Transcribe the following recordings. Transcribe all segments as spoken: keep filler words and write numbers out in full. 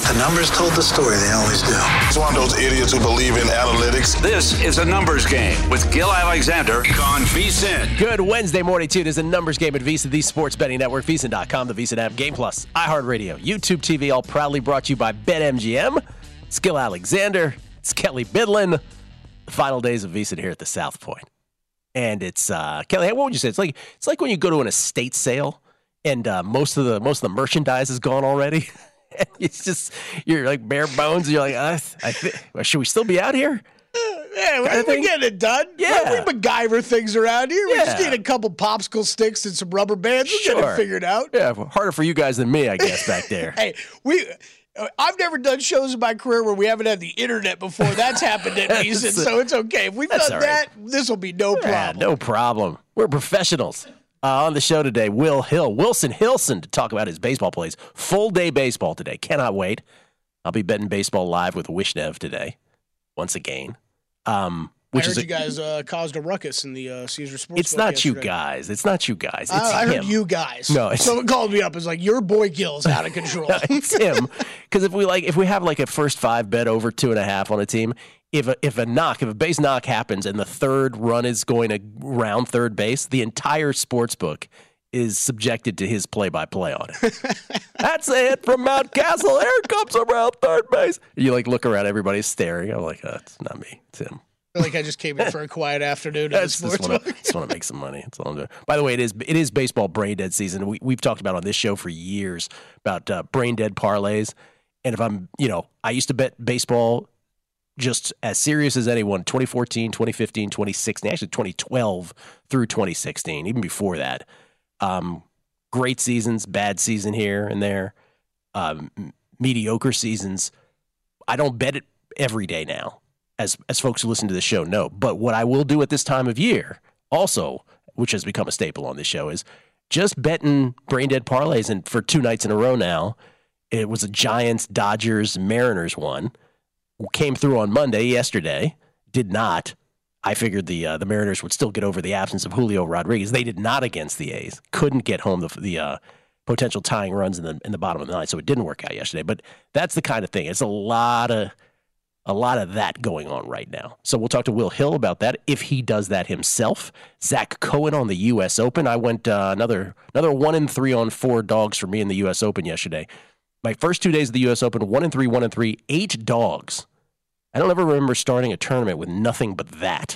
The numbers told the story. They always do. It's one of those idiots who believe in analytics. This is a numbers game with Gil Alexander on VSiN. Good Wednesday morning, too. It is a numbers game at VSiN, the sports betting network, VSiN dot com, the VSiN app, Game Plus, iHeartRadio, YouTube T V, all proudly brought to you by BetMGM. It's Gil Alexander. It's Kelly Bidlin. The final days of VSiN here at the South Point. And it's, uh, Kelly, what would you say? It's like it's like when you go to an estate sale and uh, most of the most of the merchandise is gone already. It's just, you're like bare bones. And you're like, uh, I th- should we still be out here? Yeah, we're, we're getting it done. Yeah. We MacGyver things around here. We Yeah. just need a couple popsicle sticks and some rubber bands. We'll Sure. get it figured out. Yeah, harder for you guys than me, I guess, back there. Hey, we. I've never done shows in my career where we haven't had the internet before. That's happened at VSiN, so it's okay. If we've That's done all right. that, this will be no Yeah, problem. no problem. We're professionals. Uh, on the show today, Will Hill, Wilson Hilson, to talk about his baseball plays. Full day baseball today. Cannot wait. I'll be betting baseball live with Wishnev today, once again. Um, which I heard is a, you guys uh, caused a ruckus in the uh, Caesar Sports. It's not you guys. It's not you guys. It's I, I him. heard you guys. No, it's- someone called me up. It's like, your boy Gil's out of control. It's him. Because if we like, if we have like a first five bet over two and a half on a team, if a, if a knock, if a base knock happens and the third run is going to round third base, the entire sports book is subjected to his play-by-play on it. That's a hit from Mount Castle. Here comes around third base. You like look around, everybody's staring. I'm like, oh, it's not me. It's him. I feel like I just came in for a quiet afternoon at the That's sports just want book. to just want to make some money. That's all I'm doing. By the way, it is it is baseball brain dead season. We we've talked about on this show for years about uh, brain dead parlays. And if I'm, you know, I used to bet baseball just as serious as anyone. twenty fourteen, twenty fifteen, twenty sixteen, actually twenty twelve through twenty sixteen, even before that. Um, great seasons, bad season here and there, um, mediocre seasons. I don't bet it every day now. As as folks who listen to the show know. But what I will do at this time of year, also, which has become a staple on this show, is just betting brain dead parlays. And for two nights in a row now, it was a Giants, Dodgers, Mariners one. Came through on Monday, yesterday. Did not. I figured the uh, the Mariners would still get over the absence of Julio Rodriguez. They did not against the A's. Couldn't get home the the uh, potential tying runs in the in the bottom of the ninth, so it didn't work out yesterday. But that's the kind of thing. It's a lot of a lot of that going on right now. So we'll talk to Will Hill about that if he does that himself. Zach Cohen on the U S Open. I went uh, another another one and three on four dogs for me in the U S Open yesterday. My first two days of the U S Open, one and three, one and three, eight dogs. I don't ever remember starting a tournament with nothing but that.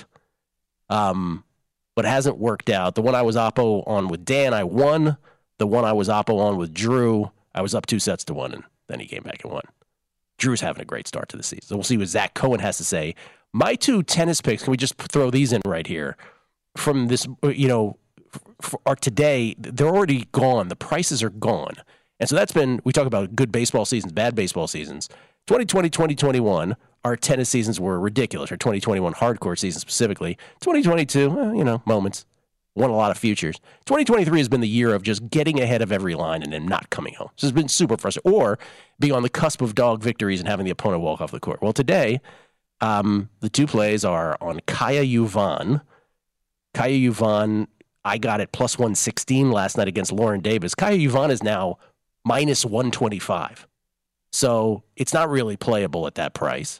Um, but it hasn't worked out. The one I was oppo on with Dan, I won. The one I was oppo on with Drew, I was up two sets to one, and then he came back and won. Drew's having a great start to the season. So we'll see what Zach Cohen has to say. My two tennis picks, can we just throw these in right here? From this, you know, are today, they're already gone. The prices are gone. And so that's been, we talk about good baseball seasons, bad baseball seasons. twenty twenty, twenty twenty-one, our tennis seasons were ridiculous. Our twenty twenty-one hardcore season specifically. twenty twenty-two, well, you know, moments. Won a lot of futures. twenty twenty-three has been the year of just getting ahead of every line and then not coming home. So it's been super frustrating. Or being on the cusp of dog victories and having the opponent walk off the court. Well, today, um, the two plays are on Kaya Yuvan. Kaya Yuvan, I got it plus one sixteen last night against Lauren Davis. Kaya Yuvan is now minus one twenty-five. So it's not really playable at that price.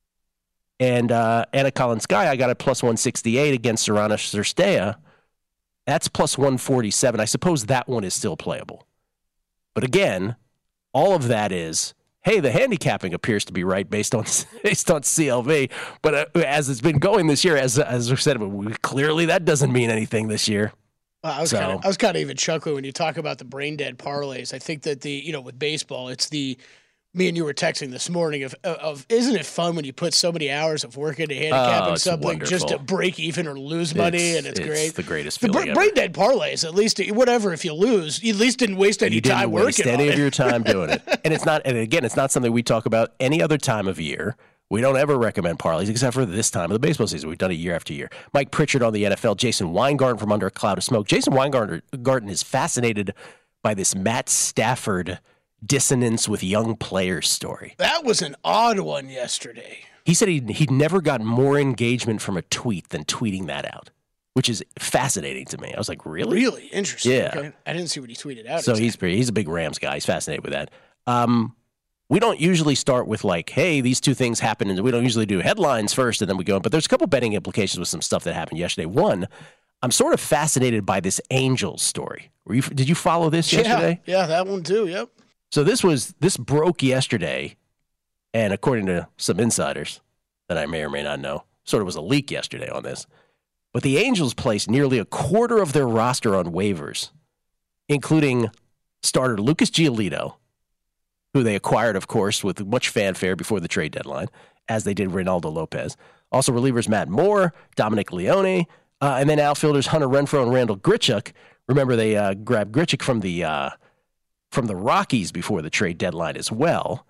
And uh, Anna Kalinskaya, I got it plus one sixty-eight against Sorana Cirstea. That's plus one forty-seven. I suppose that one is still playable. But again, all of that is, hey, the handicapping appears to be right based on based on C L V. But uh, as it's been going this year, as as we said, clearly that doesn't mean anything this year. Well, I was So- kind of I was kind of even chuckling when you talk about the brain dead parlays. I think that the you know with baseball, it's the me and you were texting this morning of of isn't it fun when you put so many hours of work into handicapping Oh, it's something just to wonderful. break even or lose money, It's- and it's, it's great. the greatest The feeling bra- ever. brain dead parlays, at least whatever. If you lose, you at least didn't waste any You didn't time waste working any on of it. your time doing it. And it's not, and again, it's not something we talk about any other time of year. We don't ever recommend parlays except for this time of the baseball season. We've done it year after year. Mike Pritchard on the N F L, Jason Weingarten from Under a Cloud of Smoke. Jason Weingarten is fascinated by this Matt Stafford dissonance with young players story. That was an odd one yesterday. He said he'd, he'd never got more engagement from a tweet than tweeting that out, which is fascinating to me. I was like, really? Really interesting. Yeah. Okay. I didn't see what he tweeted out. So exactly. he's pretty, he's a big Rams guy. He's fascinated with that. Um, we don't usually start with like, hey, these two things happened, and we don't usually do headlines first and then we go. But there's a couple betting implications with some stuff that happened yesterday. One, I'm sort of fascinated by this Angels story. Were you, did you follow this yeah, yesterday? Yeah, that one too. Yep. So this was this broke yesterday, and according to some insiders that I may or may not know, sort of was a leak yesterday on this. But the Angels placed nearly a quarter of their roster on waivers, including starter Lucas Giolito, who they acquired, of course, with much fanfare before the trade deadline, as they did Reynaldo Lopez. Also relievers Matt Moore, Dominic Leone, uh, and then outfielders Hunter Renfroe and Randall Grichuk. Remember, they uh, grabbed Grichuk from the uh, from the Rockies before the trade deadline as well.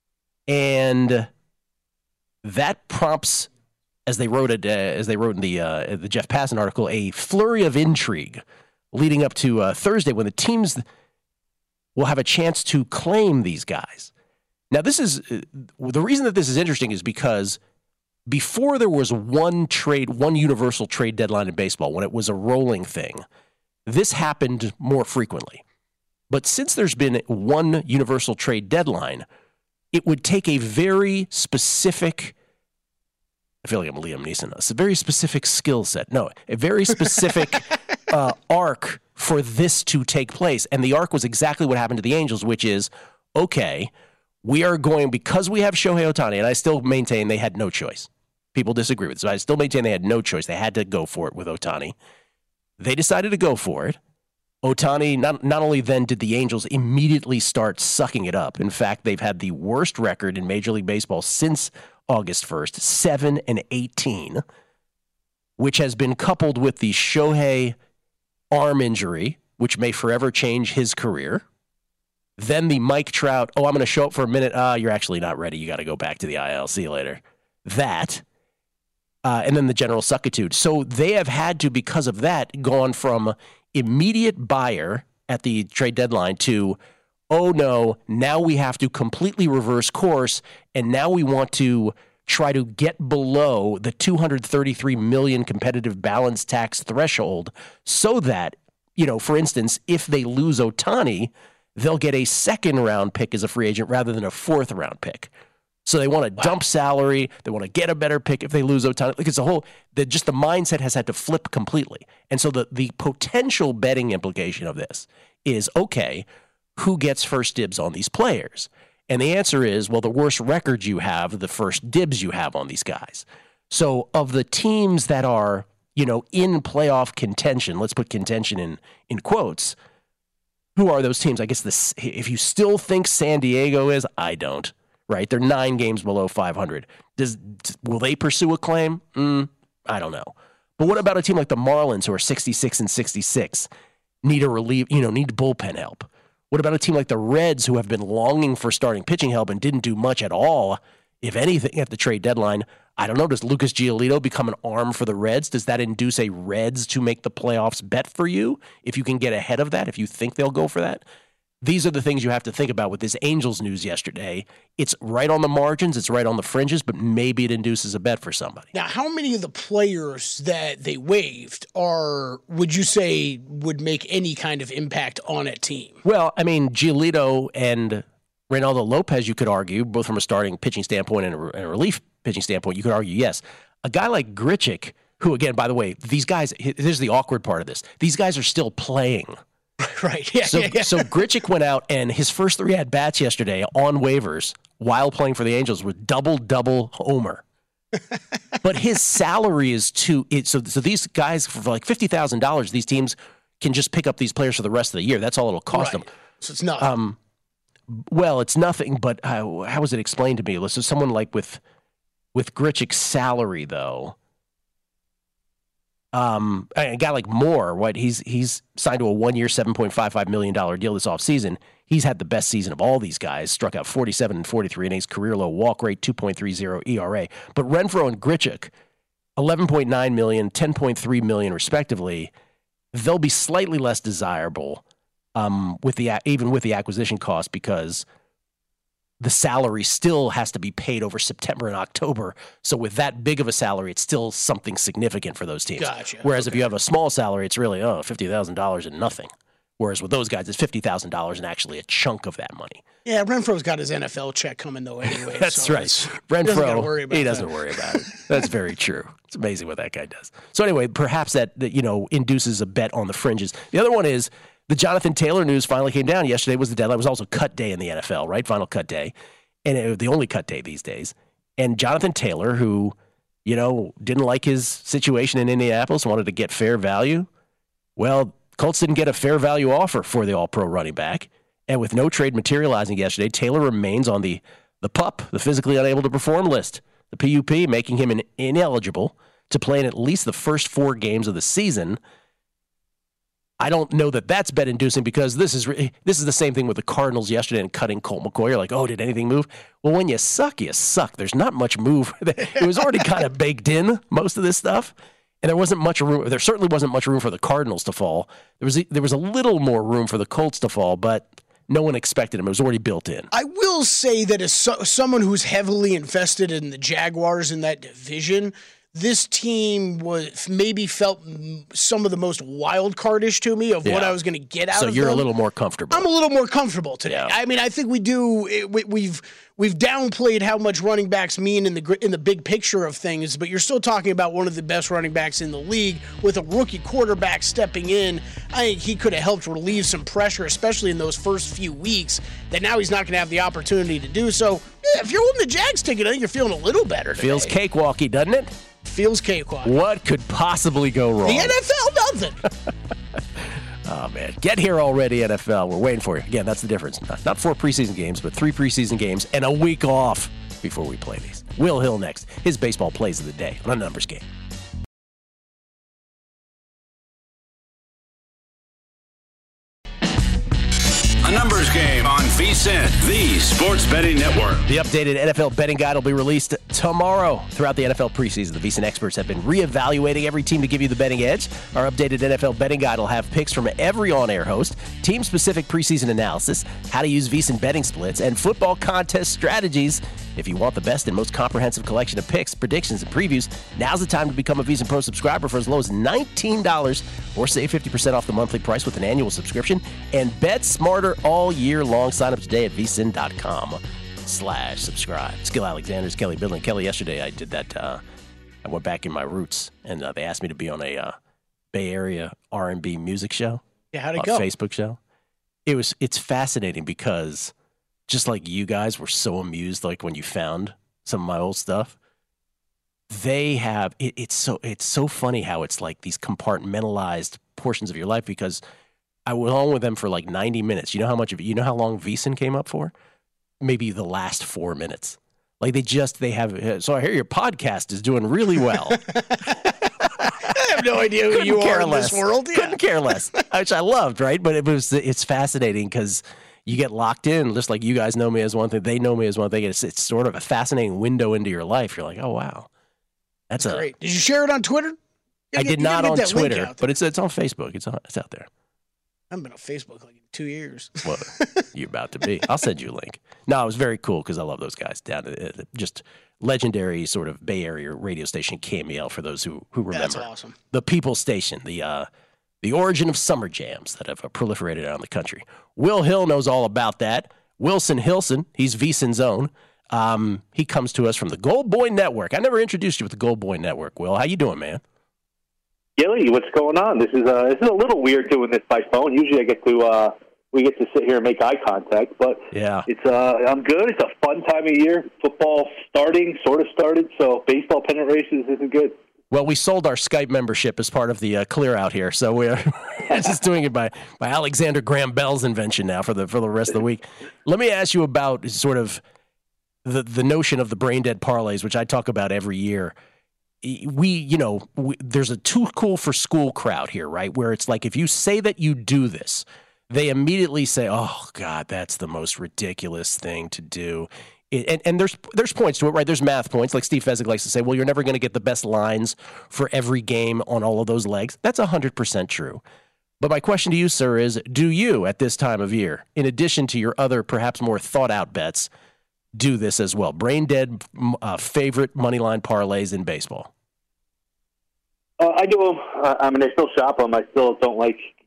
And that prompts, as they wrote it, uh, as they wrote in the uh, the Jeff Passan article, a flurry of intrigue leading up to uh, Thursday when the teams will have a chance to claim these guys. Now, this is uh, the reason that this is interesting is because before there was one trade, one universal trade deadline in baseball, when it was a rolling thing, this happened more frequently. But since there's been one universal trade deadline, it would take a very specific, I feel like I'm Liam Neeson, a very specific skill set. No, a very specific uh, arc for this to take place. And the arc was exactly what happened to the Angels, which is, okay, we are going, because we have Shohei Ohtani, and I still maintain they had no choice. People disagree with it. So I still maintain they had no choice. They had to go for it with Ohtani. They decided to go for it. Ohtani, not, not only then did the Angels immediately start sucking it up. In fact, they've had the worst record in Major League Baseball since August first, seven and eighteen, which has been coupled with the Shohei arm injury, which may forever change his career. Then the Mike Trout, oh, I'm going to show up for a minute. Ah, uh, you're actually not ready. You got to go back to the I L. See you later. That. Uh, and then the general suckitude. So they have had to, because of that, gone from immediate buyer at the trade deadline to, oh no, now we have to completely reverse course, and now we want to try to get below the two hundred thirty-three million competitive balance tax threshold so that, you know, for instance, if they lose Ohtani, they'll get a second round pick as a free agent rather than a fourth round pick. So they want to wow. dump salary. They want to get a better pick if they lose Ohtani. Like it's a whole, the, just the mindset has had to flip completely. And so the, the potential betting implication of this is, okay, who gets first dibs on these players? And the answer is, well, the worse record you have, the first dibs you have on these guys. So of the teams that are, you know, in playoff contention, let's put contention in, in quotes, who are those teams? I guess this, if you still think San Diego is, I don't. Right, they're nine games below five hundred. Does will they pursue a claim? Mm, I don't know. But what about a team like the Marlins, who are sixty-six and sixty-six, need a relief? You know, need bullpen help. What about a team like the Reds, who have been longing for starting pitching help and didn't do much at all, if anything, at the trade deadline? I don't know. Does Lucas Giolito become an arm for the Reds? Does that induce a Reds to make the playoffs bet for you? If you can get ahead of that, if you think they'll go for that. These are the things you have to think about with this Angels news yesterday. It's right on the margins, it's right on the fringes, but maybe it induces a bet for somebody. Now, how many of the players that they waived are, would you say, would make any kind of impact on a team? Well, I mean, Giolito and Reynaldo Lopez, you could argue, both from a starting pitching standpoint and a, and a relief pitching standpoint, you could argue, yes. A guy like Grichuk, who, again, by the way, these guys, here's the awkward part of this. These guys are still playing. Right. Yeah, so, yeah, yeah. so Grichuk went out, and his first three at bats yesterday on waivers while playing for the Angels were double double homer. But his salary is too. It, so so these guys for like fifty thousand dollars, these teams can just pick up these players for the rest of the year. That's all it'll cost right. them. So it's nothing. Um, well, it's nothing. But how, how was it explained to me? So someone like with with Grichuk's salary though. Um, a guy like Moore, what he's he's signed to a one-year, seven point five five million dollars deal this offseason. He's had the best season of all these guys, struck out forty-seven and forty-three innings, career low walk rate, two point three oh E R A. But Renfroe and Grichuk, eleven point nine million dollars, ten point three million dollars respectively, they'll be slightly less desirable um, with the even with the acquisition cost because the salary still has to be paid over September and October. So with that big of a salary, it's still something significant for those teams. Gotcha. Whereas okay. if you have a small salary, it's really, oh, fifty thousand dollars and nothing. Whereas with those guys, it's fifty thousand dollars and actually a chunk of that money. Yeah, Renfro's got his N F L check coming, though, anyway. That's so right. Renfro, he doesn't, worry about, he doesn't worry about it. That's very true. It's amazing what that guy does. So anyway, perhaps that, that, you know, induces a bet on the fringes. The other one is the Jonathan Taylor news finally came down. Yesterday was the deadline. It was also cut day in the N F L, right? Final cut day. And it was the only cut day these days. And Jonathan Taylor, who, you know, didn't like his situation in Indianapolis, wanted to get fair value. Well, Colts didn't get a fair value offer for the all-pro running back. And with no trade materializing yesterday, Taylor remains on the, the P U P, the physically unable to perform list, the P U P, making him an ineligible to play in at least the first four games of the season. I don't know that that's bet-inducing because this is this is the same thing with the Cardinals yesterday and cutting Colt McCoy. You're like, oh, did anything move? Well, when you suck, you suck. There's not much move. It was already kind of baked in, most of this stuff. And there wasn't much room. There certainly wasn't much room for the Cardinals to fall. There was there was a little more room for the Colts to fall, but no one expected him. It was already built in. I will say that as so, someone who's heavily invested in the Jaguars in that division, this team was maybe felt some of the most wild cardish to me of yeah. what I was going to get out so of them. So you're a little more comfortable. I'm a little more comfortable today. Yeah. I mean, I think we do. We, we've we've downplayed how much running backs mean in the in the big picture of things, but you're still talking about one of the best running backs in the league with a rookie quarterback stepping in. I think he could have helped relieve some pressure, especially in those first few weeks. That now he's not going to have the opportunity to do so. Yeah, if you're holding the Jags ticket, I think you're feeling a little better today. Feels cakewalky, doesn't it? Feels cakewalk. What could possibly go wrong? The N F L doesn't. Oh, man. Get here already, N F L. We're waiting for you. Again, that's the difference. Not, not four preseason games, but three preseason games and a week off before we play these. Will Hill next. His baseball plays of the day on a numbers game. A numbers game on VSiN, the Sports Betting Network. The updated N F L betting guide will be released tomorrow. Throughout the N F L preseason, the VSiN experts have been reevaluating every team to give you the betting edge. Our updated N F L betting guide will have picks from every on-air host, team-specific preseason analysis, how to use VSiN betting splits, and football contest strategies. If you want the best and most comprehensive collection of picks, predictions, and previews, now's the time to become a VSiN Pro subscriber for as low as nineteen dollars or save fifty percent off the monthly price with an annual subscription. And bet smarter all year long. Sign up today at vsin.com slash subscribe. Skill Alexander's Kelly Bidlin. Kelly, yesterday I did that. Uh, I went back in my roots, and uh, they asked me to be on a uh, Bay Area R and B music show. Yeah, how'd it uh, go? Facebook show. It was. It's fascinating because just like you guys were so amused, like when you found some of my old stuff, they have. It, it's so. It's so funny how it's like these compartmentalized portions of your life because I was on with them for like ninety minutes. You know how much of you know how long VSiN came up for? Maybe the last four minutes. Like they just they have. So I hear your podcast is doing really well. I have no idea who Couldn't you are care in less. this world. Yeah. Couldn't care less, which I loved, right? But it was it's fascinating because you get locked in, just like you guys know me as one thing, they know me as one thing. It's it's sort of a fascinating window into your life. You're like, oh wow, that's, that's a great. Did you share it on Twitter? I did not on Twitter, but it's it's on Facebook. It's on, it's out there. I haven't been on Facebook like in two years. Well, you're about to be. I'll send you a link. No, it was very cool because I love those guys down at just legendary sort of Bay Area radio station K M E L for those who who remember. That's awesome. The People Station, the uh, the origin of summer jams that have uh, proliferated around the country. Will Hill knows all about that. Wilson Hilson, he's VSiN's own. Um, he comes to us from the Gold Boy Network. I never introduced you with the Gold Boy Network. Will, how you doing, man? Gilly, what's going on? This is uh, this is a little weird doing this by phone. Usually, I get to uh, we get to sit here and make eye contact, but yeah, it's uh, I'm good. It's a fun time of year. Football starting, sort of started, so baseball pennant races isn't good. Well, we sold our Skype membership as part of the uh, clear out here, so we're just doing it by, by Alexander Graham Bell's invention now for the for the rest of the week. Let me ask you about sort of the the notion of the brain dead parlays, which I talk about every year. We, you know, we, there's a too cool for school crowd here, right? Where it's like if you say that you do this, they immediately say, "Oh God, that's the most ridiculous thing to do." It, and, and there's there's points to it, right? There's math points. Like Steve Fezzik likes to say, well, you're never going to get the best lines for every game on all of those legs. That's one hundred percent true. But my question to you, sir, is do you, at this time of year, in addition to your other perhaps more thought-out bets, do this as well? Brain-dead uh, favorite moneyline parlays in baseball. Uh, I do them. Uh, I mean, I still shop them. I still don't like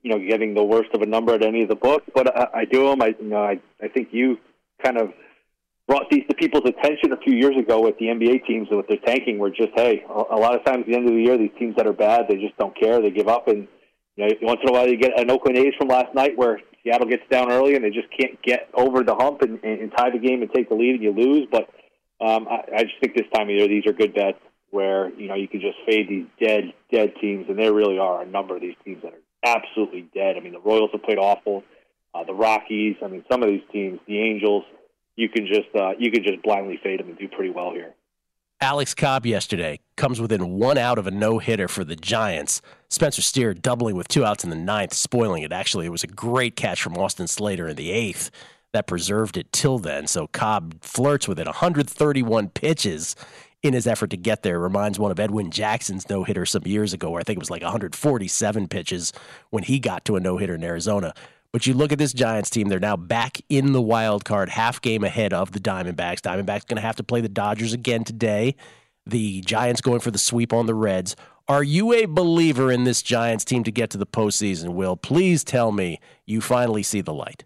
you know, getting the worst of a number at any of the books, but I, I do them. I, you know, I, I think you kind of brought these to people's attention a few years ago with the N B A teams and with their tanking. Were just, hey, a, a lot of times at the end of the year, these teams that are bad, they just don't care. They give up, and you know, once in a while you get an Oakland A's from last night where Seattle gets down early and they just can't get over the hump and, and, and tie the game and take the lead and you lose. But um, I, I just think this time of year these are good bets where, you know, you can just fade these dead, dead teams, and there really are a number of these teams that are absolutely dead. I mean, the Royals have played awful. Uh, the Rockies, I mean, some of these teams, the Angels, you can just uh, you can just blindly fade them and do pretty well here. Alex Cobb yesterday comes within one out of a no-hitter for the Giants. Spencer Steer doubling with two outs in the ninth, spoiling it. Actually, it was a great catch from Austin Slater in the eighth that preserved it till then. So Cobb flirts with it. one hundred thirty-one pitches in his effort to get there. Reminds one of Edwin Jackson's no-hitter some years ago, where I think it was like one hundred forty-seven pitches when he got to a no-hitter in Arizona. But you look at this Giants team, they're now back in the wild card, half game ahead of the Diamondbacks. Diamondbacks going to have to play the Dodgers again today. The Giants going for the sweep on the Reds. Are you a believer in this Giants team to get to the postseason, Will? Please tell me you finally see the light.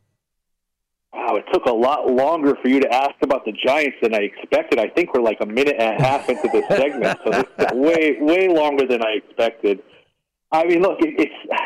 Wow, it took a lot longer for you to ask about the Giants than I expected. I think we're like a minute and a half into this segment, so this is way, way longer than I expected. I mean, look, it, it's...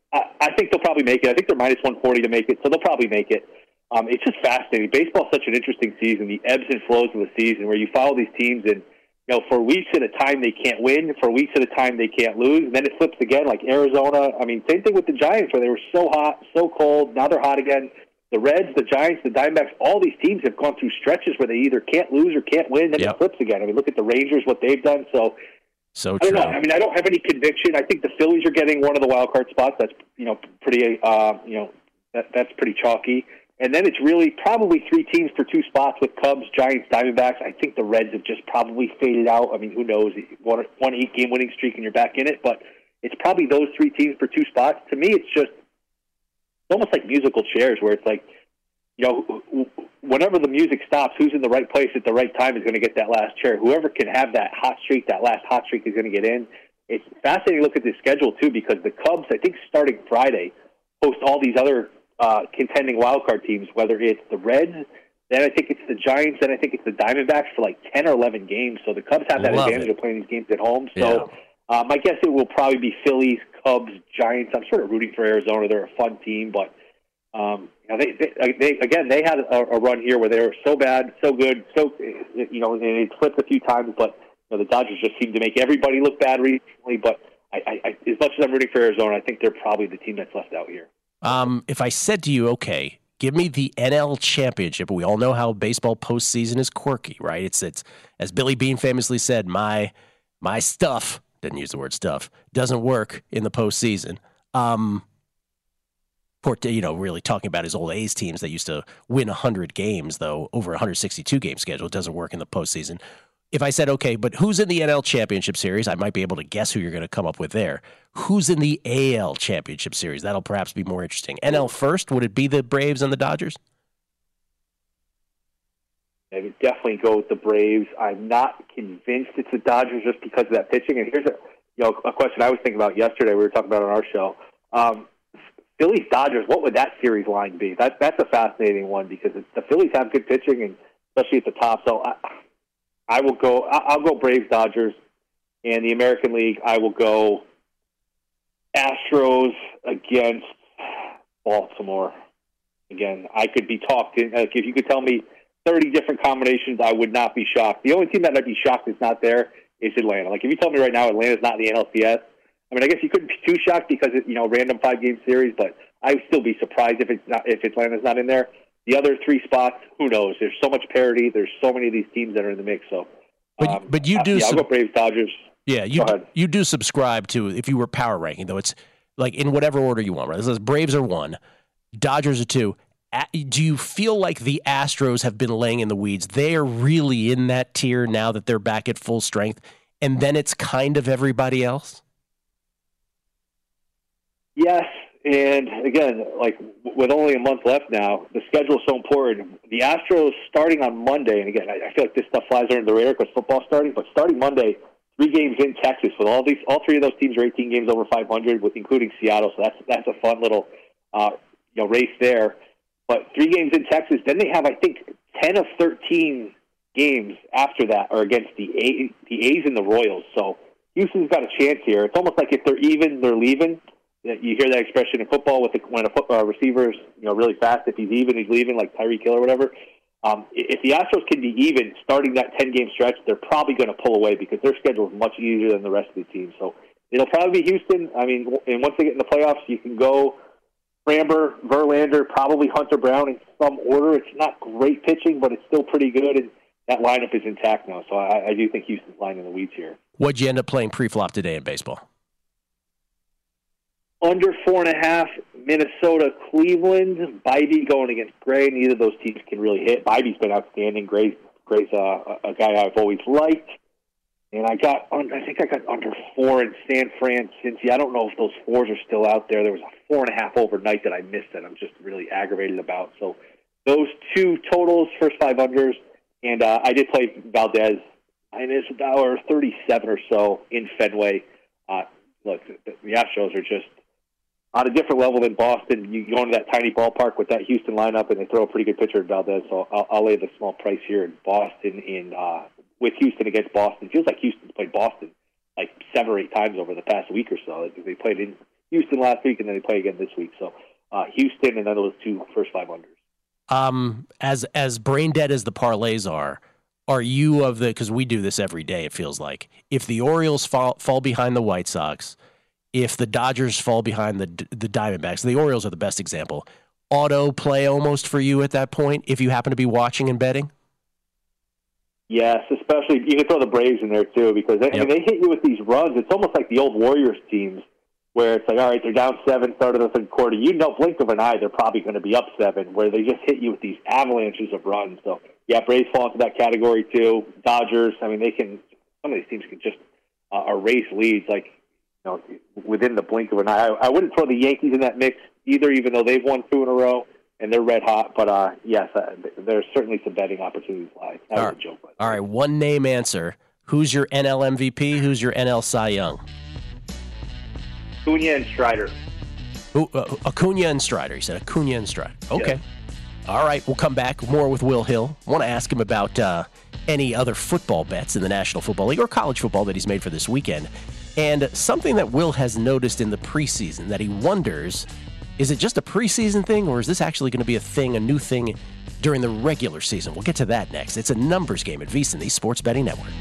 I think they'll probably make it. I think they're minus one forty to make it, so they'll probably make it. Um, it's just fascinating. Baseball's such an interesting season, the ebbs and flows of the season, where you follow these teams and, you know, for weeks at a time they can't win, for weeks at a time they can't lose, and then it flips again, like Arizona. I mean, same thing with the Giants, where they were so hot, so cold, now they're hot again. The Reds, the Giants, the Diamondbacks, all these teams have gone through stretches where they either can't lose or can't win, then yep. It flips again. I mean, look at the Rangers, what they've done, so... So I true. don't know. I mean, I don't have any conviction. I think the Phillies are getting one of the wild card spots. That's, you know, pretty, uh, you know, that, that's pretty chalky. And then it's really probably three teams for two spots with Cubs, Giants, Diamondbacks. I think the Reds have just probably faded out. I mean, who knows? One, one eight-game winning streak and you're back in it. But it's probably those three teams for two spots. To me, it's just it's almost like musical chairs where it's like, you know, whenever the music stops, who's in the right place at the right time is going to get that last chair. Whoever can have that hot streak, that last hot streak is going to get in. It's fascinating to look at this schedule, too, because the Cubs, I think starting Friday, host all these other uh, contending wildcard teams, whether it's the Reds, then I think it's the Giants, then I think it's the Diamondbacks for like ten or eleven games. So the Cubs have that Love advantage it. of playing these games at home. Yeah. So um, I guess it will probably be Phillies, Cubs, Giants. I'm sort of rooting for Arizona. They're a fun team, but Um, you know, they, they, they again, they had a, a run here where they were so bad, so good, so you know, and it flipped a few times. But you know, the Dodgers just seem to make everybody look bad recently. But I, I, I, as much as I'm rooting for Arizona, I think they're probably the team that's left out here. Um, if I said to you, okay, give me the N L championship. We all know how baseball postseason is quirky, right? It's it's as Billy Beane famously said, my my stuff didn't use the word stuff doesn't work in the postseason. Um. You know, really talking about his old A's teams that used to win one hundred games, though, over a one hundred sixty-two game schedule. It doesn't work in the postseason. If I said, okay, but who's in the N L Championship Series, I might be able to guess who you're going to come up with there. Who's in the A L Championship Series? That'll perhaps be more interesting. N L first, would it be the Braves and the Dodgers? I would definitely go with the Braves. I'm not convinced it's the Dodgers just because of that pitching. And here's a, you know, a question I was thinking about yesterday. We were talking about on our show. Um, Phillies Dodgers, what would that series line be? That that's a fascinating one because it's, the Phillies have good pitching, and especially at the top. So I, I will go. I'll go Braves Dodgers, and the American League. I will go Astros against Baltimore. Again, I could be talking. Like if you could tell me thirty different combinations, I would not be shocked. The only team that might be shocked is not there is Atlanta. Like if you told me right now Atlanta's not in the N L C S. I mean, I guess you couldn't be too shocked because it's, you know, random five-game series, but I would still be surprised if it's not if Atlanta's not in there. The other three spots, who knows? There's so much parity. There's so many of these teams that are in the mix. So, but, um, but you do. Uh, yeah, I'll sub- go Braves, Dodgers. Yeah, you you do subscribe to if you were power ranking though. It's like in whatever order you want. Right? This is Braves are one, Dodgers are two. Do you feel like the Astros have been laying in the weeds? They are really in that tier now that they're back at full strength, and then it's kind of everybody else. Yes, and again, like with only a month left now, the schedule is so important. The Astros starting on Monday, and again, I feel like this stuff flies under the radar because football's starting, but starting Monday, three games in Texas with all these. All three of those teams are eighteen games over five hundred, with including Seattle. So that's that's a fun little uh, you know race there. But three games in Texas, then they have I think ten of thirteen games after that are against the A, the A's and the Royals. So Houston's got a chance here. It's almost like if they're even, they're leaving. You hear that expression in football with the, when a football receiver is you know really fast. If he's even, he's leaving, like Tyreek Hill or whatever. Um, if the Astros can be even starting that ten-game stretch, they're probably going to pull away because their schedule is much easier than the rest of the team. So it'll probably be Houston. I mean, and once they get in the playoffs, you can go Framber, Verlander, probably Hunter Brown in some order. It's not great pitching, but it's still pretty good, and that lineup is intact now. So I, I do think Houston's lying in the weeds here. What'd you end up playing pre-flop today in baseball? Under four and a half, Minnesota, Cleveland. Bybee going against Gray. Neither of those teams can really hit. Bybee's been outstanding. Gray's, Gray's uh, a guy I've always liked. And I got, I think I got under four in San Fran, Cincy. I don't know if those fours are still out there. There was a four and a half overnight that I missed that I'm just really aggravated about. So those two totals, first five unders, and uh, I did play Valdez. I mean, it's a dollar thirty-seven or so in Fenway. Uh, look, the, the Astros are just on a different level than Boston. You go into that tiny ballpark with that Houston lineup, and they throw a pretty good pitcher at Valdez. So I'll, I'll lay the small price here in Boston in uh, with Houston against Boston. It feels like Houston's played Boston like seven or eight times over the past week or so. They played in Houston last week, and then they play again this week. So uh, Houston, and then those two first five unders. Um, as as brain dead as the parlays are, are you of the? Because we do this every day. It feels like if the Orioles fall fall behind the White Sox. If the Dodgers fall behind the the Diamondbacks, the Orioles are the best example. Auto play almost for you at that point if you happen to be watching and betting? Yes, especially you can throw the Braves in there too because they, yep. I mean, they hit you with these runs. It's almost like the old Warriors teams where it's like, all right, they're down seven, start of the third quarter. You know, blink of an eye, they're probably going to be up seven, where they just hit you with these avalanches of runs. So, yeah, Braves fall into that category too. Dodgers, I mean, they can. Some of these teams can just uh, erase leads like. You know, within the blink of an eye. I, I wouldn't throw the Yankees in that mix either, even though they've won two in a row and they're red hot. But uh, yes, uh, there's certainly some betting opportunities live. That All was right. a joke. By All right, one name answer. Who's your N L M V P? Who's your N L Cy Young? Acuna and Strider. Who, uh, Acuna and Strider. You said Acuna and Strider. Okay. Yes. All right, we'll come back more with Will Hill. I want to ask him about uh, any other football bets in the National Football League or college football that he's made for this weekend. And something that Will has noticed in the preseason that he wonders, is it just a preseason thing or is this actually going to be a thing, a new thing during the regular season? We'll get to that next. It's a numbers game at VSiN, the Sports Betting Network.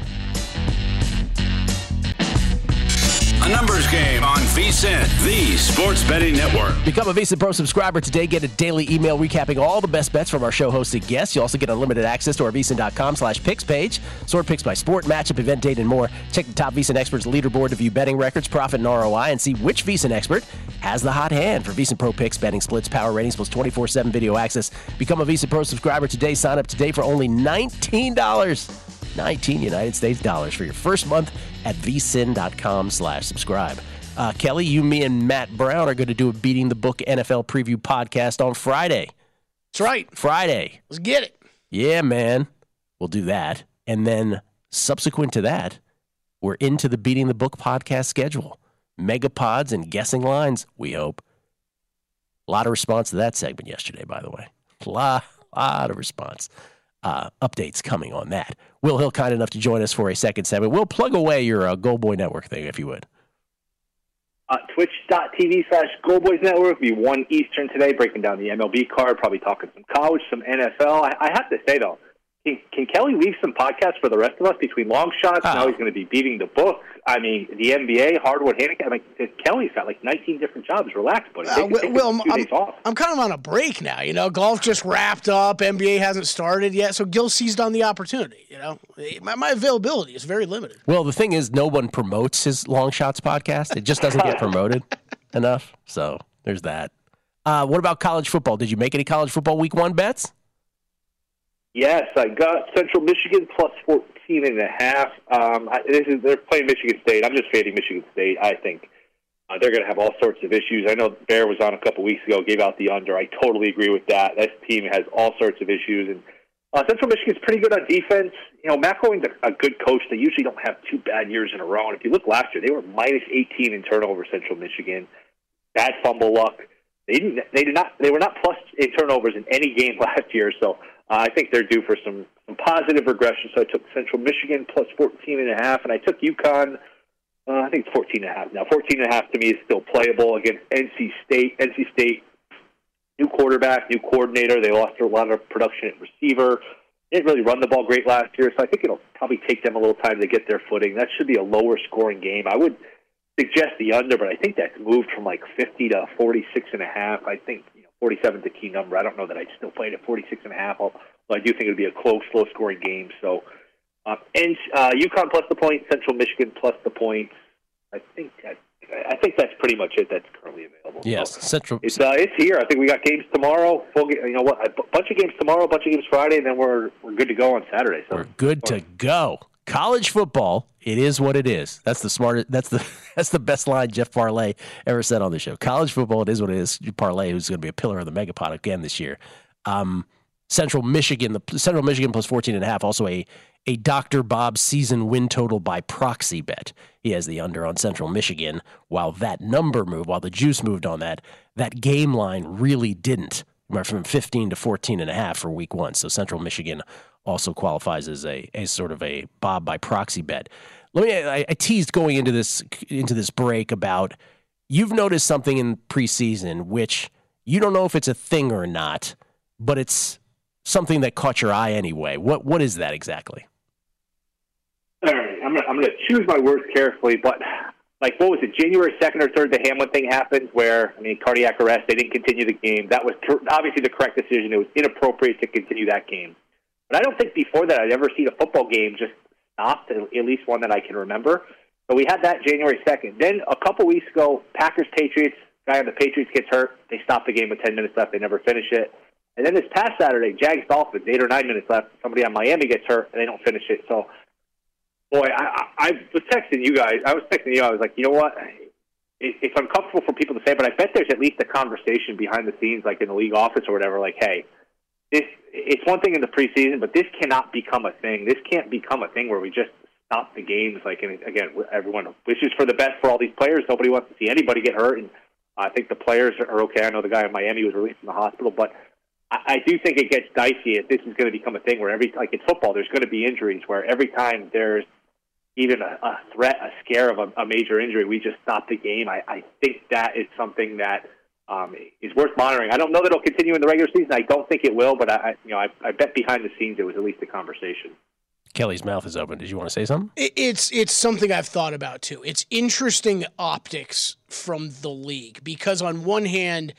A numbers game on VSiN, the Sports Betting Network. Become a VSiN Pro subscriber today. Get a daily email recapping all the best bets from our show hosted guests. You also get unlimited access to our VSiN.com slash picks page. Sort picks by sport, matchup, event, date, and more. Check the top VSiN experts leaderboard to view betting records, profit, and R O I, and see which VSiN expert has the hot hand for VSiN Pro picks, betting splits, power ratings, plus twenty-four seven video access. Become a VSiN Pro subscriber today. Sign up today for only nineteen dollars. nineteen United States dollars for your first month at vsin.com slash subscribe. Uh, Kelly, you, me, and Matt Brown are going to do a Beating the Book N F L preview podcast on Friday. That's right. Friday. Let's get it. Yeah, man. We'll do that. And then subsequent to that, we're into the Beating the Book podcast schedule. Megapods and guessing lines, we hope. A lot of response to that segment yesterday, by the way. A lot, lot of response. Uh, updates coming on that. Will Hill kind enough to join us for a second segment. We'll plug away your uh, Go Boy Network thing, if you would. Uh, Twitch.tv slash Go Boys Network. Be one Eastern today, breaking down the M L B card, probably talking some college, some N F L. I, I have to say, though, can, can Kelly leave some podcasts for the rest of us between long shots? Oh. Now he's going to be beating the book. I mean, the N B A, hardwood handicap. I mean, Kelly's got like nineteen different jobs. Relax, buddy. Take, uh, take well, two I'm, days off. I'm kind of on a break now. You know, golf just wrapped up. N B A hasn't started yet, so Gil seized on the opportunity. You know, my, my availability is very limited. Well, the thing is, no one promotes his Long Shots podcast. It just doesn't get promoted enough. So there's that. Uh, what about college football? Did you make any college football week one bets? Yes, I got Central Michigan plus fourteen and a half. Um, I, this is they're playing Michigan State. I'm just fading Michigan State. I think uh, they're going to have all sorts of issues. I know Bear was on a couple weeks ago, gave out the under. I totally agree with that. This team has all sorts of issues, and Uh, Central Michigan's pretty good on defense. You know, Matt Corral's a, a good coach. They usually don't have two bad years in a row. And if you look last year, they were minus eighteen in turnover. Central Michigan, bad fumble luck. They didn't. They did not. They were not plus in turnovers in any game last year. So uh, I think they're due for some, some positive regression. So I took Central Michigan plus fourteen and a half, and I took UConn. Uh, I think it's fourteen and a half now. fourteen and a half to me is still playable against N C State. N C State. New quarterback, new coordinator. They lost a lot of production at receiver. They didn't really run the ball great last year, so I think it'll probably take them a little time to get their footing. That should be a lower scoring game. I would suggest the under, but I think that's moved from like fifty to forty-six and a half. I think you know forty-seven is the key number. I don't know that I'd still play it at forty-six and a half, although I do think it would be a close, low scoring game. So, uh, and uh, UConn plus the points, Central Michigan plus the points. I think that. I think that's pretty much it. That's currently available. Yes, so Central. It's uh, it's here. I think we got games tomorrow. Full, you know what? A bunch of games tomorrow, a bunch of games Friday, and then we're we're good to go on Saturday. So we're good to go. College football. It is what it is. That's the smartest. That's the that's the best line Jeff Parlay ever said on the show. College football. It is what it is. Parlay, who's going to be a pillar of the Megapod again this year. Um, Central Michigan. The Central Michigan plus fourteen and a half. Also a. A Doctor Bob season win total by proxy bet. He has the under on Central Michigan. While that number moved, while the juice moved on that, that game line really didn't. Went from fifteen to fourteen and a half for week one. So Central Michigan also qualifies as a, a sort of a Bob by proxy bet. Let me. I, I teased going into this into this break about you've noticed something in preseason which you don't know if it's a thing or not, but it's something that caught your eye anyway. What what is that exactly? All right, I'm gonna, I'm going to choose my words carefully, but like what was it, January second or third, the Hamlin thing happened where, I mean, cardiac arrest, they didn't continue the game. That was obviously the correct decision. It was inappropriate to continue that game. But I don't think before that I'd ever seen a football game just stopped, at least one that I can remember. So we had that January second. Then a couple weeks ago, Packers-Patriots, guy on the Patriots gets hurt. They stop the game with ten minutes left. They never finish it. And then this past Saturday, Jags-Dolphins, eight or nine minutes left. Somebody on Miami gets hurt, and they don't finish it. So, boy, I, I, I was texting you guys. I was texting you. I was like, you know what? It, it's uncomfortable for people to say, but I bet there's at least a conversation behind the scenes, like in the league office or whatever, like, hey, this it's one thing in the preseason, but this cannot become a thing. This can't become a thing where we just stop the games. Like, and again, everyone wishes for the best for all these players. Nobody wants to see anybody get hurt, and I think the players are okay. I know the guy in Miami was released from the hospital, but I, I do think it gets dicey if this is going to become a thing where every, like in football, there's going to be injuries where every time there's even a, a threat, a scare of a, a major injury, we just stop the game. I, I think that is something that um, is worth monitoring. I don't know that it'll continue in the regular season. I don't think it will, but I, you know, I, I bet behind the scenes it was at least a conversation. Kelly's mouth is open. Did you want to say something? It's it's something I've thought about too. It's interesting optics from the league because on one hand,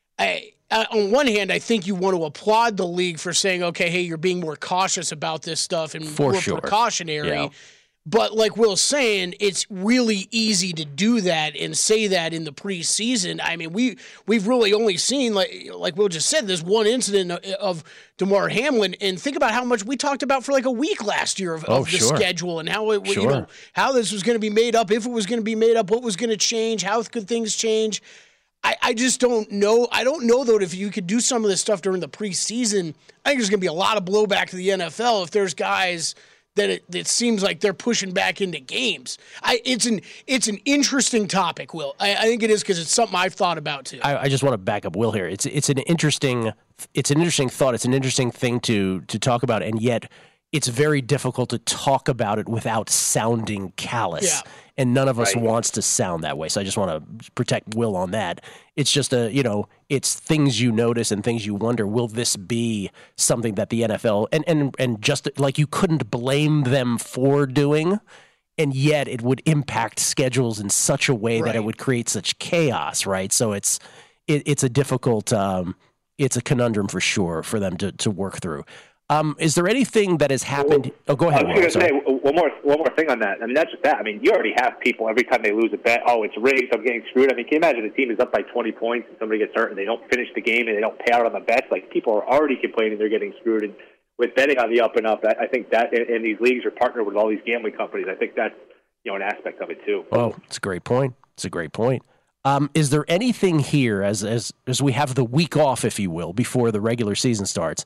I uh, on one hand I think you want to applaud the league for saying, okay, hey, you're being more cautious about this stuff and for more sure. precautionary. Yeah. But like Will's saying, it's really easy to do that and say that in the preseason. I mean, we we've really only seen, like like Will just said, this one incident of Damar Hamlin, and think about how much we talked about for like a week last year of, oh, of the sure. schedule and how it sure. you know how this was going to be made up, if it was going to be made up, what was going to change, how could things change. I, I just don't know. I don't know, though, if you could do some of this stuff during the preseason. I think there's going to be a lot of blowback to the N F L if there's guys that it, it seems like they're pushing back into games. I, it's an it's an interesting topic, Will. I, I think it is because it's something I've thought about too. I, I just want to back up Will here. It's it's an interesting it's an interesting thought. It's an interesting thing to to talk about, and yet it's very difficult to talk about it without sounding callous. Yeah. And none of us Right. wants to sound that way. So I just want to protect Will on that. It's just a, you know, it's things you notice and things you wonder, will this be something that the N F L, and, and, and just like you couldn't blame them for doing, and yet it would impact schedules in such a way Right. that it would create such chaos, right? So it's it, it's a difficult, um, it's a conundrum for sure for them to, to work through. Um, is there anything that has happened? Oh, go ahead. I was Will, going to sorry. say one more one more thing on that. I mean, that's just that. I mean, you already have people every time they lose a bet. Oh, it's rigged. I'm getting screwed. I mean, can you imagine a team is up by twenty points and somebody gets hurt and they don't finish the game and they don't pay out on the bets? Like, people are already complaining they're getting screwed. And with betting on the up and up, I, I think that and, and these leagues are partnered with all these gambling companies. I think that's, you know, an aspect of it too. Oh, it's a great point. It's a great point. Um, is there anything here as as as we have the week off, if you will, before the regular season starts?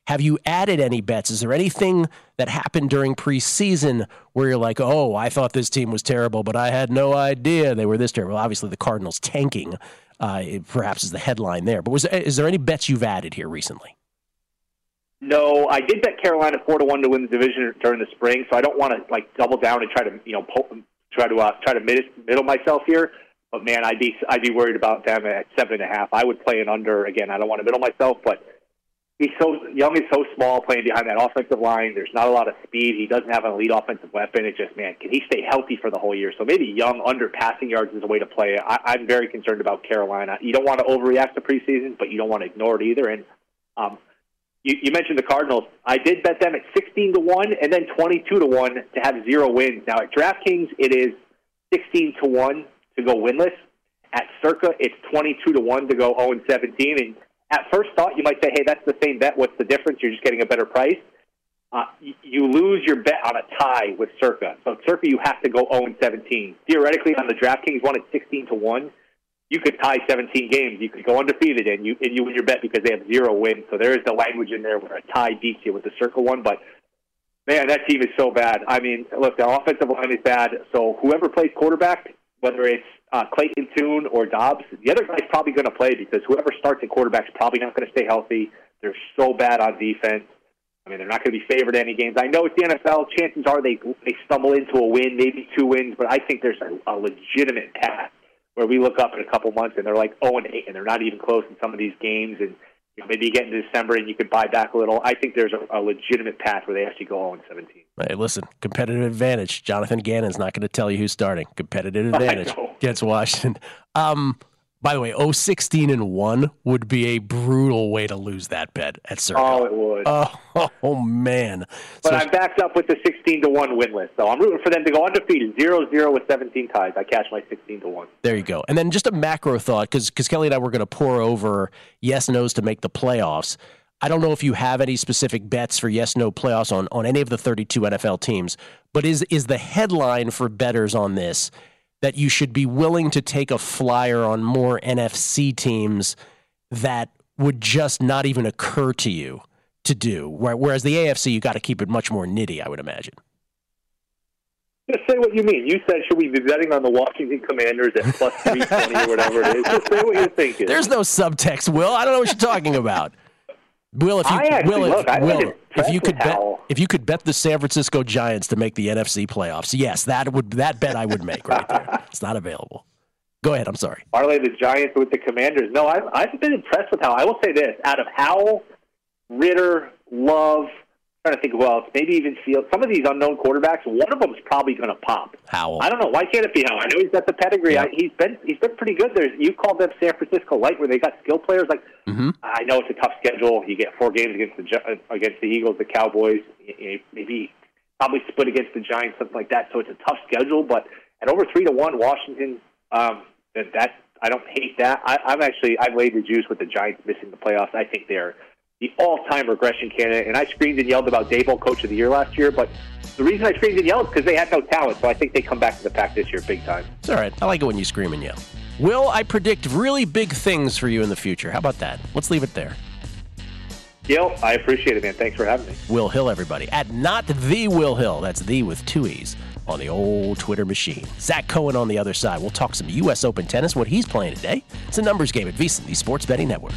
Have you added any bets? Is there anything that happened during preseason where you're like, oh, I thought this team was terrible, but I had no idea they were this terrible? Obviously, the Cardinals tanking uh, perhaps is the headline there. But was there, is there any bets you've added here recently? No, I did bet Carolina four to one to win the division during the spring, so I don't want to like double down and try to you know po- try to uh, try to mid- middle myself here. But man, I'd be I'd be worried about them at seven and a half. I would play an under again. I don't want to middle myself, but he's so young and so small, playing behind that offensive line. There's not a lot of speed. He doesn't have an elite offensive weapon. It's just man, can he stay healthy for the whole year? So maybe Young under passing yards is a way to play it. I, I'm very concerned about Carolina. You don't want to overreact to preseason, but you don't want to ignore it either. And um, You, you mentioned the Cardinals. I did bet them at sixteen to one and then twenty-two to one to have zero wins. Now, at DraftKings, it is sixteen to one to go winless. At Circa, it's twenty-two to one to go oh and seventeen. And at first thought, you might say, hey, that's the same bet. What's the difference? You're just getting a better price. Uh, you, you lose your bet on a tie with Circa. So, at Circa, you have to go oh and seventeen. Theoretically, on the DraftKings one, it's sixteen to one. You could tie seventeen games. You could go undefeated, and you and you win your bet because they have zero wins. So there is the language in there where a tie beats you with the Circle one. But, man, that team is so bad. I mean, look, the offensive line is bad. So whoever plays quarterback, whether it's uh, Clayton Tune or Dobbs, the other guy's probably going to play because whoever starts at quarterback is probably not going to stay healthy. They're so bad on defense. I mean, they're not going to be favored in any games. I know it's the N F L. Chances are they, they stumble into a win, maybe two wins, but I think there's a, a legitimate path where we look up in a couple months and they're like oh and eight, and they're not even close in some of these games, and you know, maybe you get into December and you can buy back a little. I think there's a, a legitimate path where they actually go oh and seventeen. Hey, listen, competitive advantage. Jonathan Gannon's not going to tell you who's starting. Competitive advantage against Washington. Um, by the way, oh sixteen and one would be a brutal way to lose that bet at Circa. Oh, it would. Oh, oh, oh man. But so, I'm backed up with the sixteen to one win list, so I'm rooting for them to go undefeated, zero zero with seventeen ties. I cash my sixteen to one. There you go. And then just a macro thought, because Kelly and I were going to pour over yes-nos to make the playoffs. I don't know if you have any specific bets for yes-no playoffs on, on any of the thirty-two N F L teams, but is is the headline for bettors on this that you should be willing to take a flyer on more N F C teams that would just not even occur to you to do, whereas the A F C, you got to keep it much more nitty, I would imagine. Just say what you mean. You said, should we be betting on the Washington Commanders at plus three twenty or whatever it is? Just say what you're thinking. There's no subtext, Will. I don't know what you're talking about. Will, if you, I actually, Will, look, if, I Will, if you could bet, how... if you could bet the San Francisco Giants to make the N F C playoffs, yes, that would that bet I would make right there. It's not available. Go ahead. I'm sorry. Parlay the Giants with the Commanders. No, I've I've been impressed with how. I will say this: out of Howell, Ritter, Love, I'm trying to think of who else, maybe even Field. Some of these unknown quarterbacks, one of them is probably going to pop. Howell. I don't know. Why can't it be Howell? I know he's got the pedigree. Yeah. I, he's been he's been pretty good. There's you called them San Francisco Light, where they got skill players. Like mm-hmm. I know it's a tough schedule. You get four games against the against the Eagles, the Cowboys, maybe probably split against the Giants, something like that. So it's a tough schedule. But at over three to one, Washington. Um, that, that I don't hate that. I, I'm actually I've laid the juice with the Giants missing the playoffs. I think they're the all-time regression candidate, and I screamed and yelled about Daboll Coach of the Year last year, but the reason I screamed and yelled is because they had no talent, so I think they come back to the pack this year big time. It's all right. I like it when you scream and yell. Will, I predict really big things for you in the future. How about that? Let's leave it there. Gil, I appreciate it, man. Thanks for having me. Will Hill, everybody. At not the Will Hill. That's the with two E's on the old Twitter machine. Zach Cohen on the other side. We'll talk some U S Open tennis, what he's playing today. It's a numbers game at VSiN, the Sports Betting Network.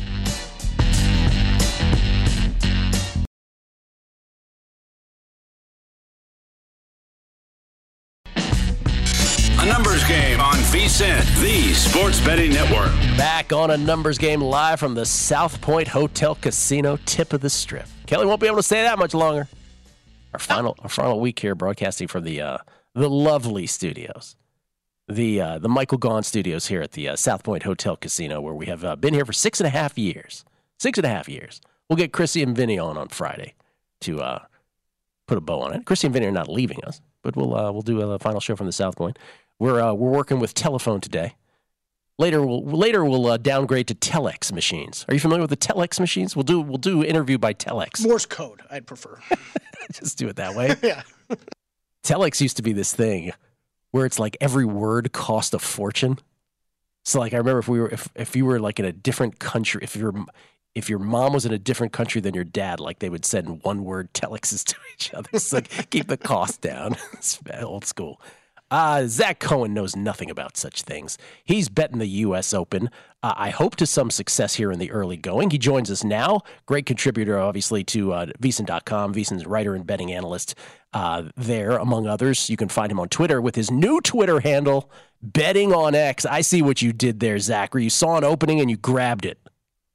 A numbers game on VSiN, the Sports Betting Network. Back on a numbers game live from the South Point Hotel Casino, tip of the strip. Kelly won't be able to stay that much longer. Our final, our final week here, broadcasting from the uh, the lovely studios, the uh, the Michael Gaughan studios here at the uh, South Point Hotel Casino, where we have uh, been here for six and a half years. Six and a half years. We'll get Chrissy and Vinny on on Friday to uh, put a bow on it. Chrissy and Vinny are not leaving us, but we'll uh, we'll do a final show from the South Point. We're uh, we're working with telephone today. Later we'll later we'll uh, downgrade to telex machines. Are you familiar with the telex machines? We'll do we'll do interview by telex. Morse code, I'd prefer. Just do it that way. Yeah. Telex used to be this thing where it's like every word cost a fortune. So like I remember if we were if if you were like in a different country, if you're if your mom was in a different country than your dad, like they would send one-word telexes to each other. It's like, keep the cost down. It's old school. Uh, Zach Cohen knows nothing about such things. He's betting the U S Open. Uh, I hope to some success here in the early going. He joins us now. Great contributor, obviously, to uh, VSiN dot com. VSiN's writer and betting analyst uh, there, among others. You can find him on Twitter with his new Twitter handle, Betting on X. I see what you did there, Zach, where you saw an opening and you grabbed it.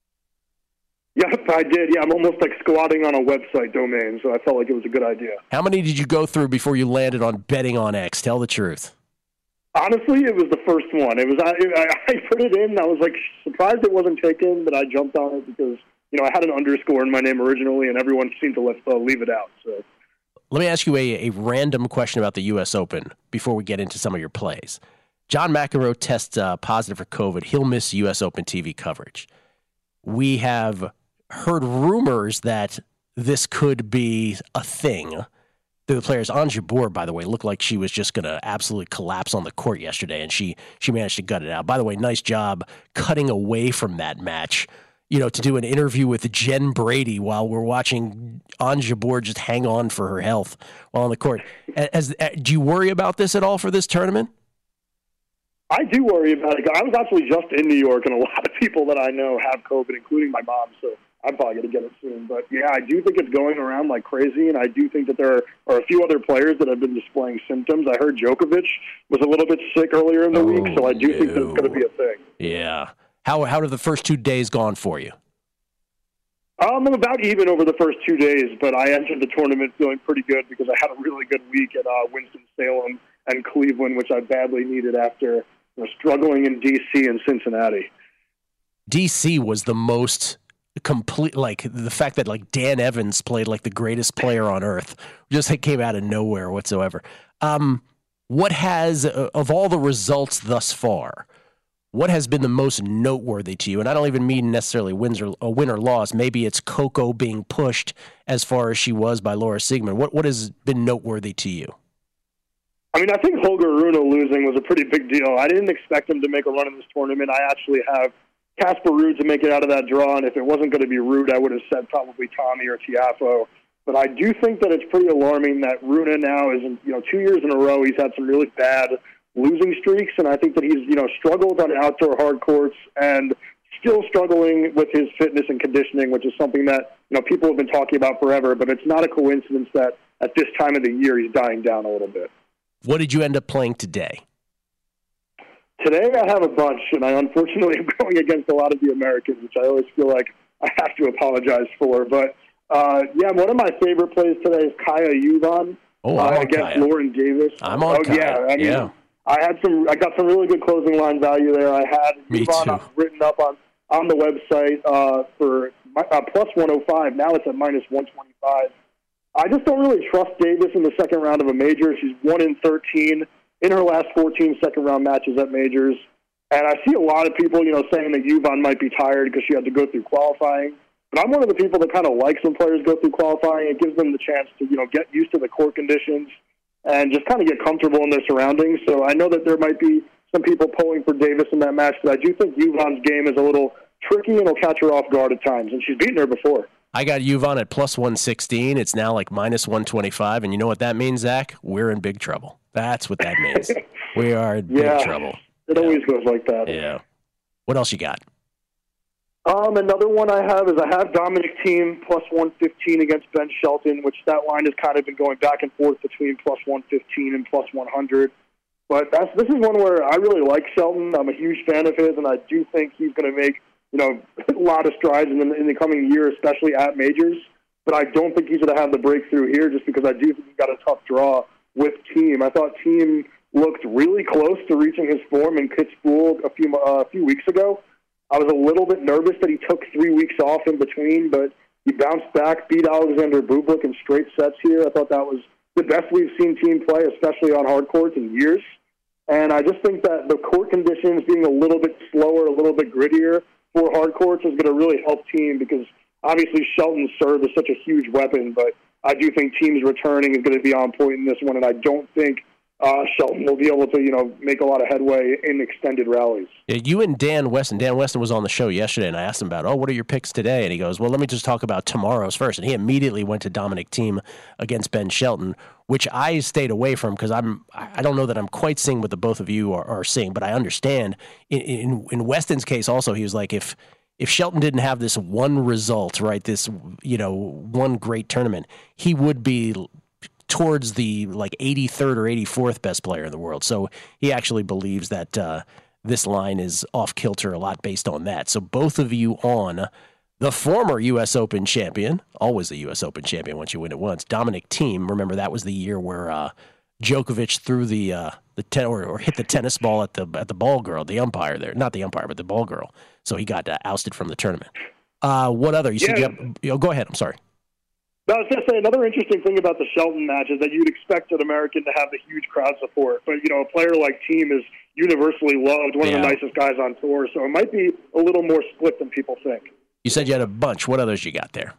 Yep, I did. Yeah, I'm almost like squatting on a website domain, so I felt like it was a good idea. How many did you go through before you landed on Betting on X? Tell the truth. Honestly, it was the first one. It was I, I put it in. I was like surprised it wasn't taken, but I jumped on it because you know I had an underscore in my name originally, and everyone seemed to let, uh, leave it out. So, let me ask you a, a random question about the U S Open before we get into some of your plays. John McEnroe tests uh, positive for COVID. He'll miss U S Open T V coverage. We have heard rumors that this could be a thing. The players, Ons Jabeur, by the way, looked like she was just going to absolutely collapse on the court yesterday, and she she managed to gut it out. By the way, nice job cutting away from that match, you know, to do an interview with Jen Brady while we're watching Ons Jabeur just hang on for her health while on the court. As, as, do you worry about this at all for this tournament? I do worry about it. I was actually just in New York, and a lot of people that I know have COVID, including my mom, so I'm probably going to get it soon. But, yeah, I do think it's going around like crazy, and I do think that there are, are a few other players that have been displaying symptoms. I heard Djokovic was a little bit sick earlier in the oh, week, so I do no. think that's going to be a thing. Yeah. How how have the first two days gone for you? Um, I'm about even over the first two days, but I entered the tournament feeling pretty good because I had a really good week at uh, Winston-Salem and Cleveland, which I badly needed after you know, struggling in D C and Cincinnati. D C was the most complete, like the fact that like Dan Evans played like the greatest player on earth just came out of nowhere whatsoever. Um, what has, uh, of all the results thus far, what has been the most noteworthy to you? And I don't even mean necessarily wins or a win or loss. Maybe it's Coco being pushed as far as she was by Laura Siegemund. What what has been noteworthy to you? I mean, I think Holger Rune losing was a pretty big deal. I didn't expect him to make a run in this tournament. I actually have Casper Ruud to make it out of that draw, and if it wasn't going to be Ruud, I would have said probably Tommy or Tiafoe. But I do think that it's pretty alarming that Rune now is, you know, two years in a row he's had some really bad losing streaks, and I think that he's, you know, struggled on outdoor hard courts and still struggling with his fitness and conditioning, which is something that, you know, people have been talking about forever, but it's not a coincidence that at this time of the year he's dying down a little bit. What did you end up playing today? Today I have a bunch, and I unfortunately am going against a lot of the Americans, which I always feel like I have to apologize for. But, uh, yeah, one of my favorite plays today is Kaya Juvan oh, uh, against Kaya. Lauren Davis. I'm on oh, Kaya. Yeah, I mean, yeah. I had some. I got some really good closing line value there. I had Me Juvan too. written up on, on the website uh, for uh, plus one oh five. Now it's at minus one twenty-five. I just don't really trust Davis in the second round of a major. She's one in thirteen in her last fourteen second-round matches at majors. And I see a lot of people, you know, saying that Juvan might be tired because she had to go through qualifying. But I'm one of the people that kind of likes when players go through qualifying. It gives them the chance to, you know, get used to the court conditions and just kind of get comfortable in their surroundings. So I know that there might be some people pulling for Davis in that match, but I do think Juvan's game is a little tricky and will catch her off guard at times. And she's beaten her before. I got Juvan at plus one sixteen. It's now like minus one twenty-five. And you know what that means, Zach? We're in big trouble. That's what that means. We are in yeah, big trouble. It yeah. always goes like that. Yeah. What else you got? Um, another one I have is I have Dominic Thiem plus one fifteen against Ben Shelton, which that line has kind of been going back and forth between plus one fifteen and plus one hundred. But that's this is one where I really like Shelton. I'm a huge fan of his, and I do think he's going to make you know a lot of strides in the, in the coming year, especially at majors. But I don't think he's going to have the breakthrough here, just because I do think he's got a tough draw with Thiem. I thought Thiem looked really close to reaching his form in Pittsburgh a few uh, a few weeks ago. I was a little bit nervous that he took three weeks off in between, but he bounced back, beat Alexander Bublik in straight sets here. I thought that was the best we've seen Thiem play, especially on hard courts, in years. And I just think that the court conditions being a little bit slower, a little bit grittier for hard courts is going to really help Thiem, because obviously Shelton's serve is such a huge weapon, but I do think Thiem's returning is going to be on point in this one, and I don't think uh, Shelton will be able to, you know, make a lot of headway in extended rallies. Yeah, you and Dan Weston. Dan Weston was on the show yesterday, and I asked him about, oh, what are your picks today? And he goes, well, let me just talk about tomorrow's first. And he immediately went to Dominic Thiem against Ben Shelton, which I stayed away from because I'm I don't know that I'm quite seeing what the both of you are, are seeing, but I understand. In, in in Weston's case, also, he was like, if if Shelton didn't have this one result, right, this you know one great tournament, he would be towards the like eighty-third or eighty-fourth best player in the world. So he actually believes that uh, this line is off kilter a lot based on that. So both of you on the former U S Open champion, always the U S Open champion once you win it once, Dominic Thiem. Remember that was the year where uh, Djokovic threw the uh, the ten or, or hit the tennis ball at the at the ball girl, the umpire there, not the umpire, but the ball girl. So he got uh, ousted from the tournament. Uh, what other? You said yeah. you have, you know, go ahead. I'm sorry. No, I was going to say, another interesting thing about the Shelton match is that you'd expect an American to have the huge crowd support. But, you know, a player like Thiem is universally loved, one yeah. of the nicest guys on tour. So it might be a little more split than people think. You said you had a bunch. What others you got there?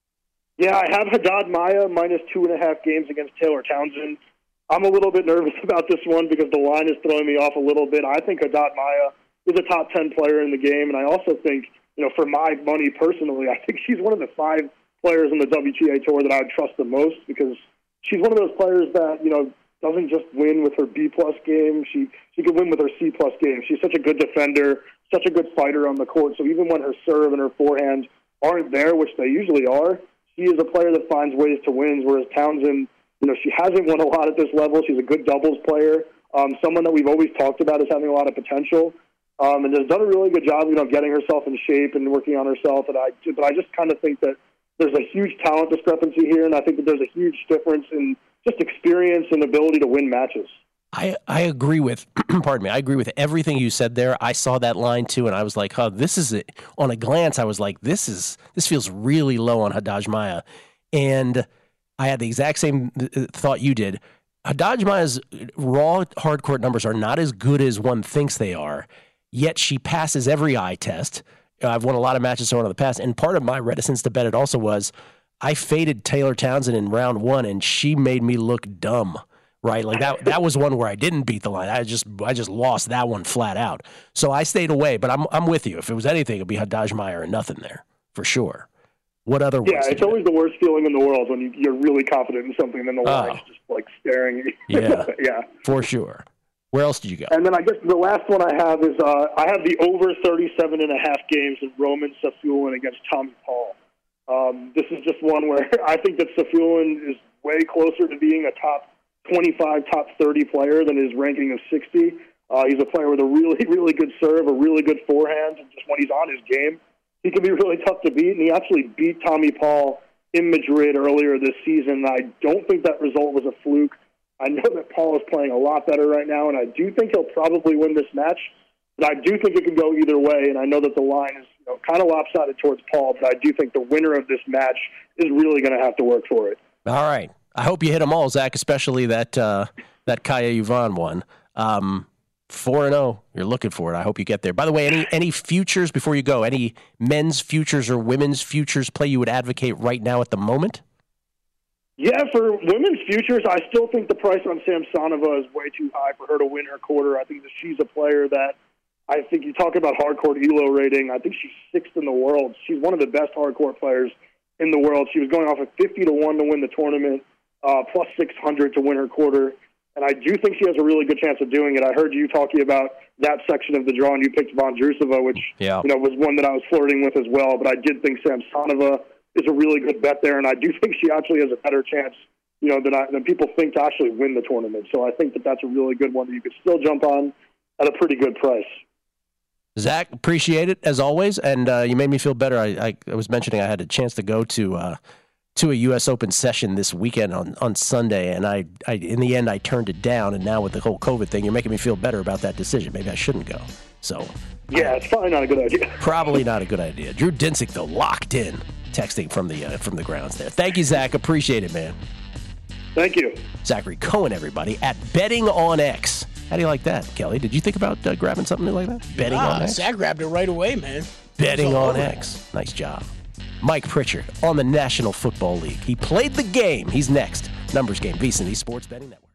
Yeah, I have Haddad Maia minus two and a half games against Taylor Townsend. I'm a little bit nervous about this one because the line is throwing me off a little bit. I think Haddad Maia is a top ten player in the game. And I also think, you know, for my money personally, I think she's one of the five players on the W T A Tour that I would trust the most because she's one of those players that, you know, doesn't just win with her B-plus game. She she can win with her C-plus game. She's such a good defender, such a good fighter on the court. So even when her serve and her forehand aren't there, which they usually are, she is a player that finds ways to win, whereas Townsend, you know, she hasn't won a lot at this level. She's a good doubles player, um, someone that we've always talked about as having a lot of potential, um, and has done a really good job, you know, getting herself in shape and working on herself. And I, but I just kind of think that there's a huge talent discrepancy here, and I think that there's a huge difference in just experience and ability to win matches. I, I agree with, pardon me, I agree with everything you said there. I saw that line too, and I was like, huh, this is it. On a glance, I was like, this is this feels really low on Haddad Maia. And I had the exact same thought you did. Haddad Maia's raw hard court numbers are not as good as one thinks they are, yet she passes every eye test. I've won a lot of matches so on in the past, and part of my reticence to bet it also was I faded Taylor Townsend in round one, and she made me look dumb, right? Like that that was one where I didn't beat the line. I just I just lost that one flat out. So I stayed away, but I'm I'm with you. If it was anything, it would be Haddad Maia or nothing there, for sure. What other ones? Yeah, it's always the worst feeling in the world when you, you're really confident in something, and then the line's oh. just like staring at you. Yeah, yeah, for sure. Where else did you go? And then I guess the last one I have is uh, I have the over thirty-seven and a half games in Roman Safiullin against Tommy Paul. Um, this is just one where I think that Safiullin is way closer to being a top twenty-five, top thirty player than his ranking of sixty. Uh, he's a player with a really, really good serve, a really good forehand, and just when he's on his game, he can be really tough to beat. And he actually beat Tommy Paul in Madrid earlier this season. I don't think that result was a fluke. I know that Paul is playing a lot better right now, and I do think he'll probably win this match. But I do think it can go either way, and I know that the line is, you know, kind of lopsided towards Paul, but I do think the winner of this match is really going to have to work for it. All right. I hope you hit them all, Zach, especially that uh, that Kaya Yvonne one. Um, four and oh, you're looking for it. I hope you get there. By the way, any any futures before you go, any men's futures or women's futures play you would advocate right now at the moment? Yeah, for women's futures, I still think the price on Samsonova is way too high for her to win her quarter. I think that she's a player that I think you talk about hardcourt E L O rating. I think she's sixth in the world. She's one of the best hardcourt players in the world. She was going off at fifty to one to win the tournament, uh, plus six hundred to win her quarter. And I do think she has a really good chance of doing it. I heard you talking about that section of the draw, and you picked Vondrousova, which yeah. you know was one that I was flirting with as well. But I did think Samsonova is a really good bet there, and I do think she actually has a better chance, you know, than, I, than people think to actually win the tournament. So I think that that's a really good one that you could still jump on at a pretty good price. Zach, appreciate it as always, and uh, you made me feel better. I, I, I was mentioning I had a chance to go to uh, to a U S Open session this weekend on, on Sunday, and I, I in the end I turned it down. And now with the whole COVID thing, you're making me feel better about that decision. Maybe I shouldn't go. So yeah, it's probably not a good idea. Probably not a good idea. Drew Dinsick, though, locked in, texting from the uh, from the grounds there. Thank you, Zach. Appreciate it, man. Thank you, Zachary Cohen. Everybody at Betting on X. How do you like that, Kelly? Did you think about uh, grabbing something new like that? Betting ah, on X? Zach grabbed it right away, man. Betting on X. Nice job. Mike Pritchard on the National Football League. He played the game. He's next. Numbers Game, VSiN, Sports Betting Network.